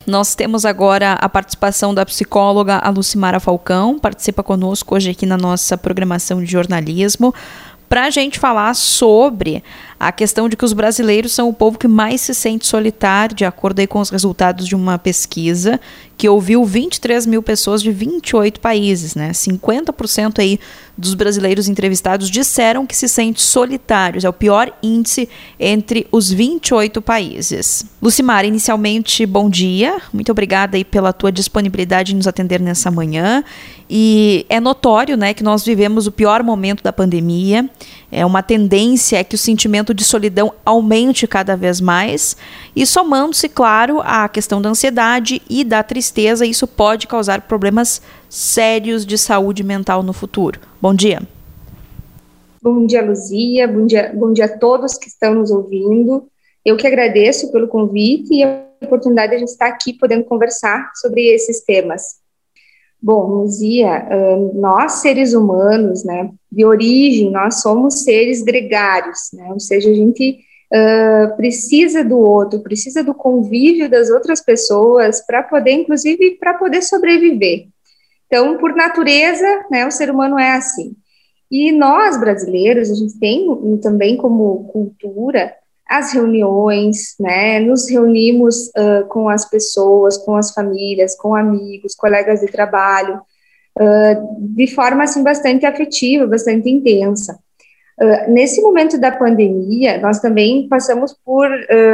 Nós temos agora a participação da psicóloga a Lucimara Falcão, participa conosco hoje aqui na nossa programação de jornalismo, para a gente falar sobre a questão de que os brasileiros são o povo que mais se sente solitário, de acordo aí com os resultados de uma pesquisa que ouviu 23 mil pessoas de 28 países, né? 50% aí dos brasileiros entrevistados disseram que se sentem solitários. É o pior índice entre os 28 países. Lucimara, inicialmente, bom dia. Muito obrigada aí pela tua disponibilidade em nos atender nessa manhã. E é notório, né, que nós vivemos o pior momento da pandemia. É uma tendência que o sentimento de solidão aumente cada vez mais. E somando-se, claro, à questão da ansiedade e da tristeza, isso pode causar problemas sérios de saúde mental no futuro. Bom dia. Bom dia, Luzia. Bom dia a todos que estão nos ouvindo. Eu que agradeço pelo convite e a oportunidade de a gente estar aqui podendo conversar sobre esses temas. Bom, Luzia, nós seres humanos, né, de origem, nós somos seres gregários, né, ou seja, a gente precisa do outro, precisa do convívio das outras pessoas para poder, inclusive, para poder sobreviver. Então, por natureza, né, o ser humano é assim. E nós, brasileiros, a gente tem também como cultura as reuniões, né, nos reunimos com as pessoas, com as famílias, com amigos, colegas de trabalho, de forma, assim, bastante afetiva, bastante intensa. Nesse momento da pandemia, nós também passamos por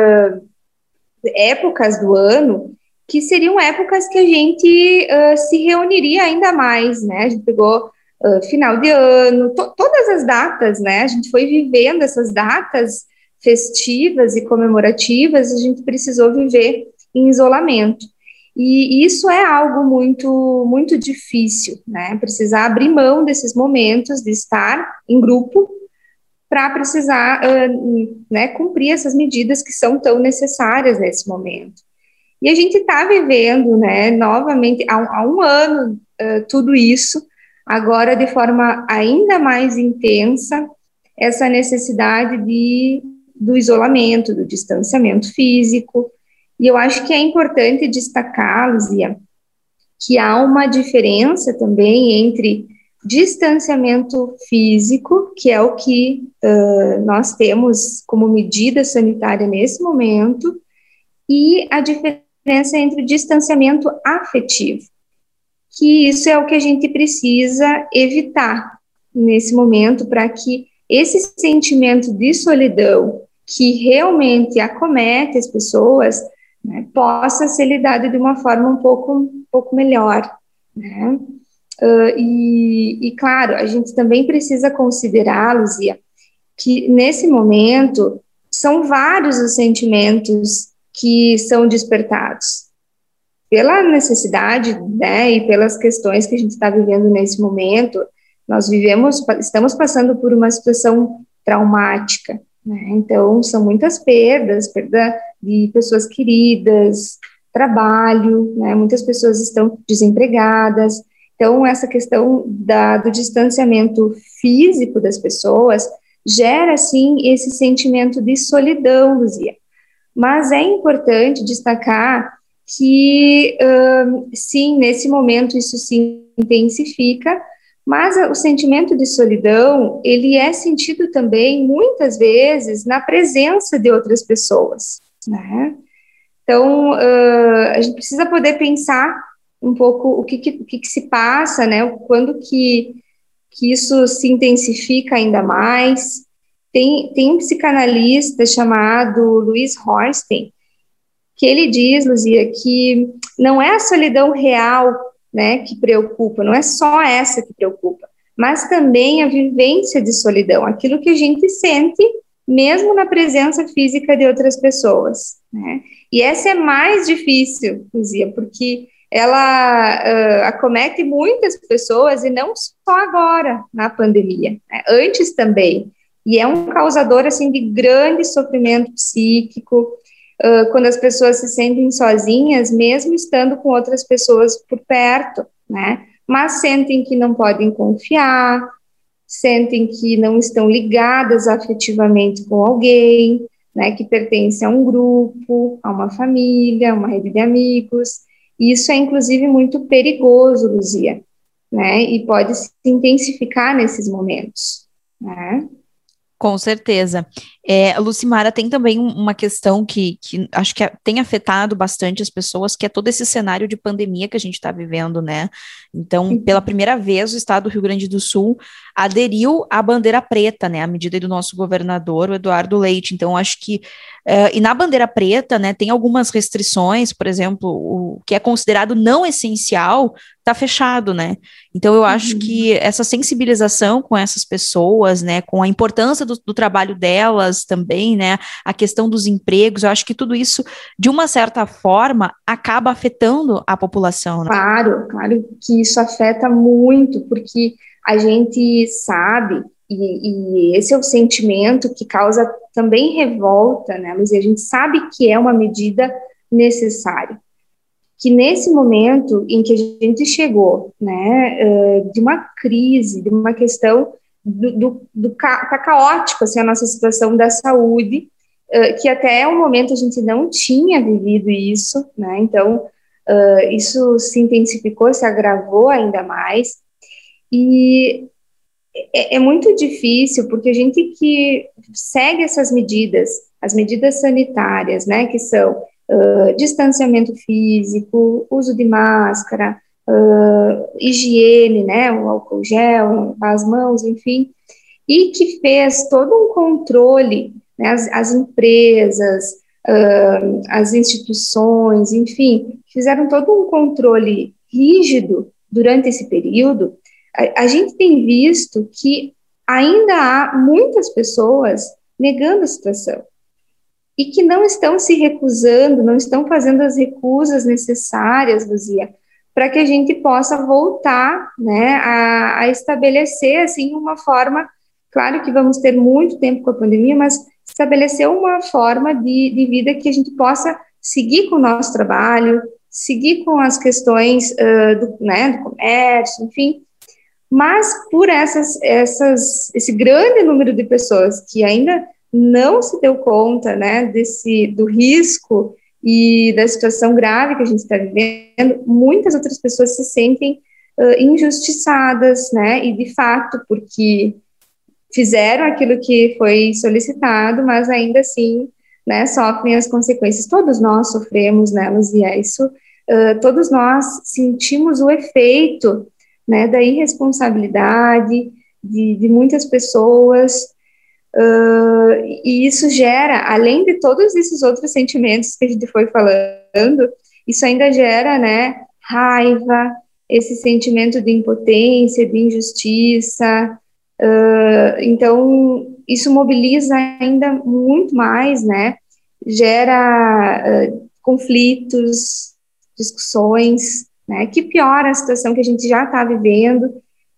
épocas do ano que seriam épocas que a gente se reuniria ainda mais, né, a gente pegou final de ano, todas as datas, né, a gente foi vivendo essas datas festivas e comemorativas, a gente precisou viver em isolamento. E isso é algo muito, muito difícil, né? Precisar abrir mão desses momentos de estar em grupo para precisar né, cumprir essas medidas que são tão necessárias nesse momento. E a gente está vivendo, né, novamente, há um ano, tudo isso, agora de forma ainda mais intensa, essa necessidade do isolamento, do distanciamento físico. E eu acho que é importante destacar, Luzia, que há uma diferença também entre distanciamento físico, que é o que nós temos como medida sanitária nesse momento, e a diferença entre distanciamento afetivo, que isso é o que a gente precisa evitar nesse momento para que esse sentimento de solidão que realmente acomete as pessoas, né, possa ser lidado de uma forma um pouco melhor, né? Claro, a gente também precisa considerar, Luzia, que nesse momento são vários os sentimentos que são despertados pela necessidade, né, e pelas questões que a gente está vivendo nesse momento. Estamos passando por uma situação traumática, né? Então são muitas perda de pessoas queridas, trabalho, né? Muitas pessoas estão desempregadas. Então essa questão do distanciamento físico das pessoas gera, sim, esse sentimento de solidão, Luzia. Mas é importante destacar que, sim, nesse momento isso se intensifica, mas o sentimento de solidão, ele é sentido também, muitas vezes, na presença de outras pessoas, né? Então, a gente precisa poder pensar um pouco o que se passa, né? Quando que isso se intensifica ainda mais. Tem um psicanalista chamado Louis Horstein, que ele diz, Luzia, que não é a solidão real, né, que preocupa, não é só essa que preocupa, mas também a vivência de solidão, aquilo que a gente sente mesmo na presença física de outras pessoas, né? E essa é mais difícil, Luzia, porque ela acomete muitas pessoas e não só agora, na pandemia, né? Antes também, e é um causador, assim, de grande sofrimento psíquico, quando as pessoas se sentem sozinhas, mesmo estando com outras pessoas por perto, né? Mas sentem que não podem confiar, sentem que não estão ligadas afetivamente com alguém, né, que pertence a um grupo, a uma família, uma rede de amigos, e isso é, inclusive, muito perigoso, Luzia, né, e pode se intensificar nesses momentos, né. Com certeza. Lucimara, tem também uma questão que acho que tem afetado bastante as pessoas, que é todo esse cenário de pandemia que a gente está vivendo, né? Então, pela primeira vez, o estado do Rio Grande do Sul aderiu à bandeira preta, né? À medida do nosso governador, o Eduardo Leite. Então, acho que e na bandeira preta, né, tem algumas restrições, por exemplo, o que é considerado não essencial está fechado, né? Então, eu acho que essa sensibilização com essas pessoas, né, com a importância do trabalho delas também, né, a questão dos empregos, eu acho que tudo isso, de uma certa forma, acaba afetando a população, né? Claro, claro que isso afeta muito, porque a gente sabe, e esse é o sentimento que causa também revolta, né, mas a gente sabe que é uma medida necessária. Que nesse momento em que a gente chegou, né, de uma crise, de uma questão tá caótico, assim, a nossa situação da saúde, que até o momento a gente não tinha vivido isso, né, então isso se intensificou, se agravou ainda mais, e é muito difícil, porque a gente que segue essas medidas, as medidas sanitárias, né, que são distanciamento físico, uso de máscara, higiene, né, o álcool gel, as mãos, enfim, e que fez todo um controle, né, as empresas, as instituições, enfim, fizeram todo um controle rígido durante esse período. A gente tem visto que ainda há muitas pessoas negando a situação e que não estão se recusando, não estão fazendo as recusas necessárias, Luzia, para que a gente possa voltar, né, a estabelecer, assim, uma forma, claro que vamos ter muito tempo com a pandemia, mas estabelecer uma forma de vida que a gente possa seguir com o nosso trabalho, seguir com as questões do comércio, enfim, mas por esse grande número de pessoas que ainda não se deu conta, né, do risco e da situação grave que a gente está vivendo, muitas outras pessoas se sentem injustiçadas, né, e de fato, porque fizeram aquilo que foi solicitado, mas ainda assim, né, sofrem as consequências. Todos nós sofremos, né, Luzia, isso, todos nós sentimos o efeito, né, da irresponsabilidade de muitas pessoas, e isso gera, além de todos esses outros sentimentos que a gente foi falando, isso ainda gera, né, raiva, esse sentimento de impotência, de injustiça, então isso mobiliza ainda muito mais, né, gera conflitos, discussões, né, que piora a situação que a gente já está vivendo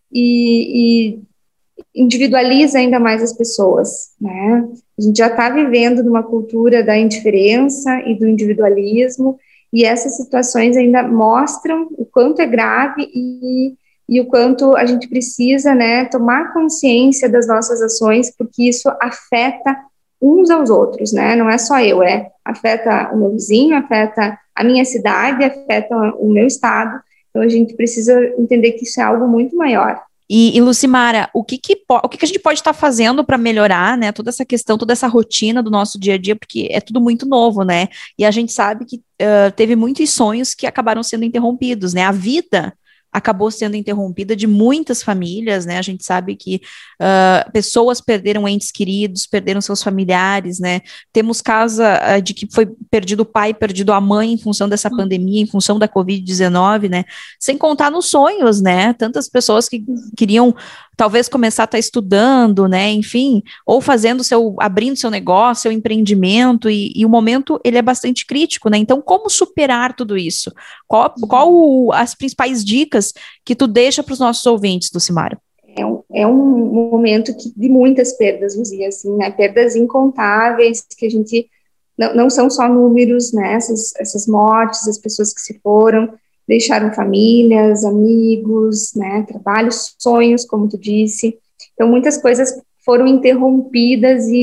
e individualiza ainda mais as pessoas, né? A gente já está vivendo numa cultura da indiferença e do individualismo, e essas situações ainda mostram o quanto é grave e o quanto a gente precisa, né, tomar consciência das nossas ações, porque isso afeta uns aos outros, né? Não é só eu, afeta o meu vizinho, afeta a minha cidade, afeta o meu estado. Então a gente precisa entender que isso é algo muito maior. E Lucimara, o que a gente pode estar fazendo para melhorar, né, toda essa questão, toda essa rotina do nosso dia a dia, porque é tudo muito novo, né? E a gente sabe que teve muitos sonhos que acabaram sendo interrompidos, né? A vida acabou sendo interrompida de muitas famílias, né? A gente sabe que pessoas perderam entes queridos, perderam seus familiares, né? Temos casos de que foi perdido o pai, perdido a mãe em função dessa pandemia, em função da Covid-19, né? Sem contar nos sonhos, né? Tantas pessoas que queriam talvez começar a estar estudando, né, enfim, ou abrindo seu negócio, seu empreendimento, e o momento, ele é bastante crítico, né, então como superar tudo isso? Qual as principais dicas que tu deixa para os nossos ouvintes, Lucimara? É um momento de muitas perdas, Luzia, assim, né, perdas incontáveis, que a gente, não são só números, né, essas mortes, as pessoas que se foram, deixaram famílias, amigos, né, trabalhos, sonhos, como tu disse. Então, muitas coisas foram interrompidas e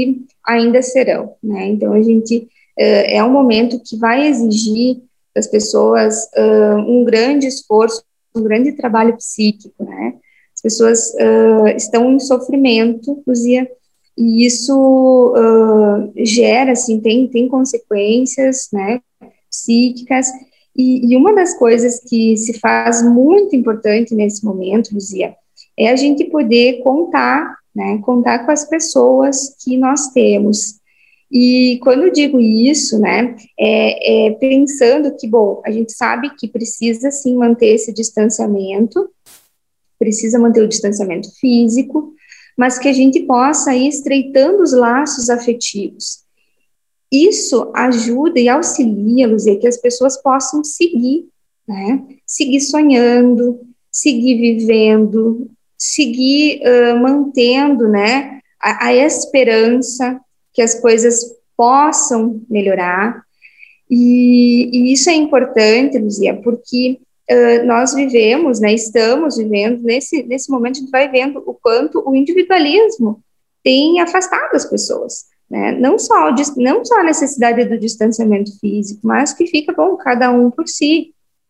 ainda serão, né? Então, a gente é um momento que vai exigir das pessoas um grande esforço, um grande trabalho psíquico, né? As pessoas estão em sofrimento, Luzia, e isso gera, assim, tem consequências, né, psíquicas, e uma das coisas que se faz muito importante nesse momento, Luzia, é a gente poder contar, né, contar com as pessoas que nós temos. E quando eu digo isso, né, pensando que, bom, a gente sabe que precisa, sim, manter esse distanciamento, precisa manter o distanciamento físico, mas que a gente possa ir estreitando os laços afetivos. Isso ajuda e auxilia, Luzia, que as pessoas possam seguir, né? Seguir sonhando, seguir vivendo, seguir mantendo, né, a esperança que as coisas possam melhorar. E isso é importante, Luzia, porque nós vivemos, né, estamos vivendo, nesse momento a gente vai vendo o quanto o individualismo tem afastado as pessoas, né, não só a necessidade do distanciamento físico, mas que fica, bom, cada um por si,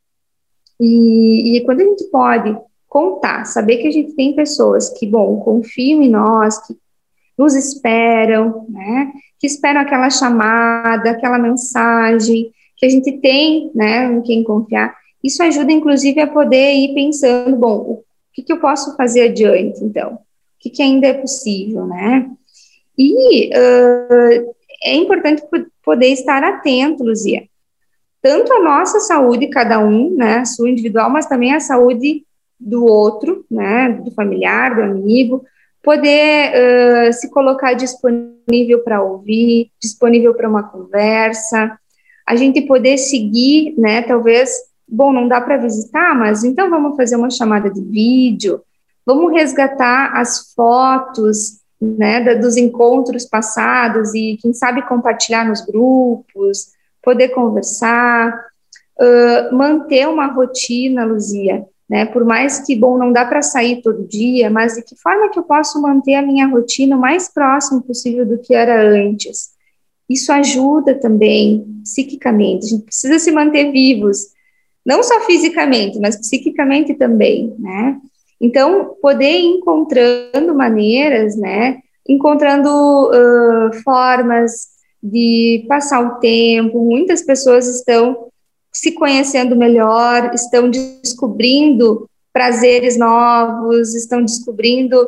e quando a gente pode contar, saber que a gente tem pessoas que, bom, confiam em nós, que nos esperam, né, que esperam aquela chamada, aquela mensagem, que a gente tem, né, em quem confiar. Isso ajuda, inclusive, a poder ir pensando, bom, o que eu posso fazer adiante, então? O que ainda é possível, né? E é importante poder estar atento, Luzia, tanto a nossa saúde, cada um, né, a sua individual, mas também a saúde do outro, né, do familiar, do amigo, poder se colocar disponível para ouvir, disponível para uma conversa, a gente poder seguir, né, talvez, bom, não dá para visitar, mas então vamos fazer uma chamada de vídeo, vamos resgatar as fotos, né, dos encontros passados e, quem sabe, compartilhar nos grupos, poder conversar, manter uma rotina, Luzia, né, por mais que, bom, não dá para sair todo dia, mas de que forma que eu posso manter a minha rotina o mais próximo possível do que era antes? Isso ajuda também psiquicamente, a gente precisa se manter vivos, não só fisicamente, mas psiquicamente também, né? Então, poder ir encontrando maneiras, né, encontrando formas de passar o tempo, muitas pessoas estão se conhecendo melhor, estão descobrindo prazeres novos, estão descobrindo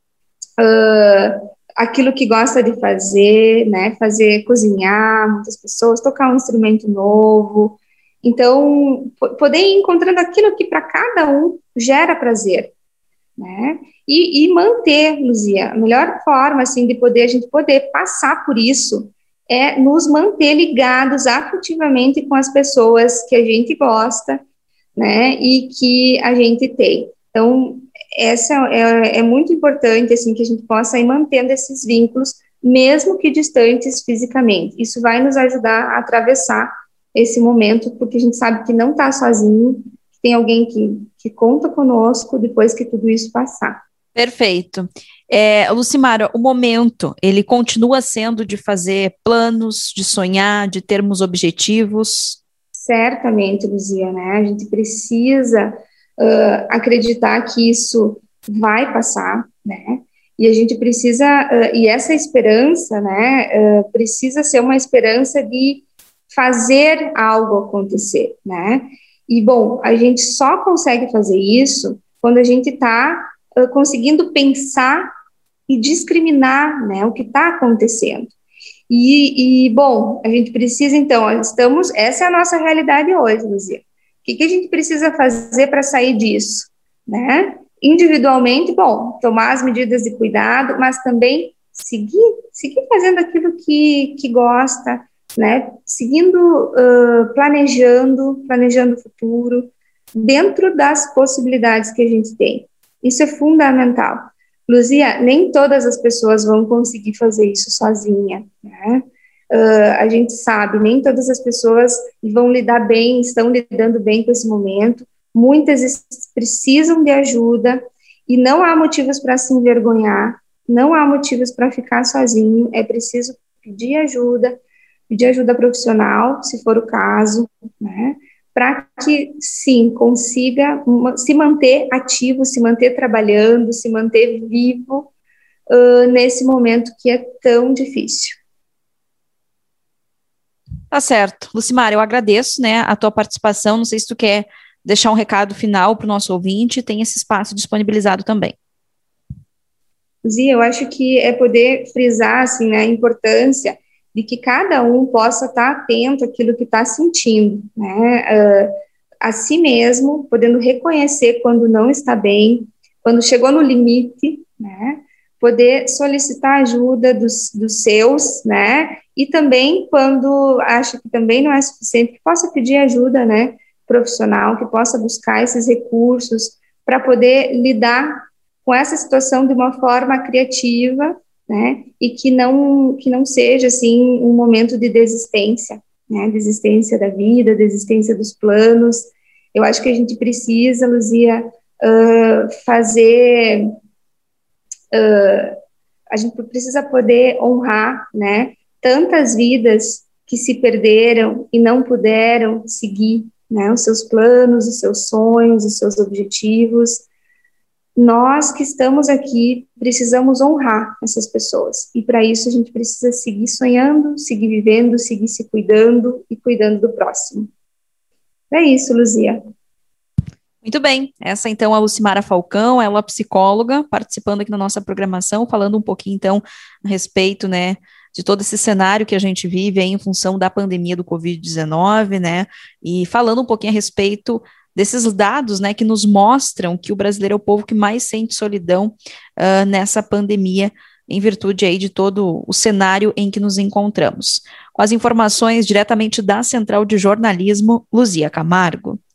aquilo que gosta de fazer, né, cozinhar, muitas pessoas, tocar um instrumento novo, então, poder ir encontrando aquilo que para cada um gera prazer, né, e manter, Luzia, a melhor forma, assim, de a gente poder passar por isso é nos manter ligados afetivamente com as pessoas que a gente gosta, né, e que a gente tem. Então, essa é muito importante, assim, que a gente possa ir mantendo esses vínculos, mesmo que distantes fisicamente. Isso vai nos ajudar a atravessar esse momento, porque a gente sabe que não está sozinho, que tem alguém que conta conosco depois que tudo isso passar. Perfeito. Lucimara, o momento, ele continua sendo de fazer planos, de sonhar, de termos objetivos? Certamente, Luzia, né? A gente precisa acreditar que isso vai passar, né? E a gente precisa, e essa esperança, né, precisa ser uma esperança de fazer algo acontecer, né? E, bom, a gente só consegue fazer isso quando a gente está conseguindo pensar e discriminar, né, o que está acontecendo. Bom, a gente precisa, então, essa é a nossa realidade hoje, Luzia. O que a gente precisa fazer para sair disso, né? Individualmente, bom, tomar as medidas de cuidado, mas também seguir fazendo aquilo que gosta, né? Seguindo, planejando o futuro, dentro das possibilidades que a gente tem. Isso é fundamental. Luzia, nem todas as pessoas vão conseguir fazer isso sozinha, né? A gente sabe, nem todas as pessoas vão lidar bem, estão lidando bem com esse momento, muitas precisam de ajuda e não há motivos para se envergonhar, não há motivos para ficar sozinho, é preciso pedir ajuda profissional, se for o caso, né? Para que, sim, consiga se manter ativo, se manter trabalhando, se manter vivo nesse momento que é tão difícil. Tá certo. Lucimar, eu agradeço, né, a tua participação. Não sei se tu quer deixar um recado final para o nosso ouvinte, tem esse espaço disponibilizado também. Zia, eu acho que é poder frisar assim, né, a importância de que cada um possa estar atento àquilo que está sentindo, né, a si mesmo, podendo reconhecer quando não está bem, quando chegou no limite, né, poder solicitar ajuda dos seus, né, e também quando acha que também não é suficiente, que possa pedir ajuda, né, profissional, que possa buscar esses recursos para poder lidar com essa situação de uma forma criativa, né, e que não seja, assim, um momento de desistência, né, desistência da vida, desistência dos planos. Eu acho que a gente precisa, Luzia, a gente precisa poder honrar, né, tantas vidas que se perderam e não puderam seguir, né, os seus planos, os seus sonhos, os seus objetivos. Nós que estamos aqui precisamos honrar essas pessoas, e para isso a gente precisa seguir sonhando, seguir vivendo, seguir se cuidando e cuidando do próximo. É isso, Luzia. Muito bem, essa então é a Lucimara Falcão, ela é psicóloga, participando aqui na nossa programação, falando um pouquinho então a respeito, né, de todo esse cenário que a gente vive aí em função da pandemia do Covid-19, né, e falando um pouquinho a respeito desses dados, né, que nos mostram que o brasileiro é o povo que mais sente solidão nessa pandemia, em virtude aí de todo o cenário em que nos encontramos. Com as informações diretamente da Central de Jornalismo, Luzia Camargo.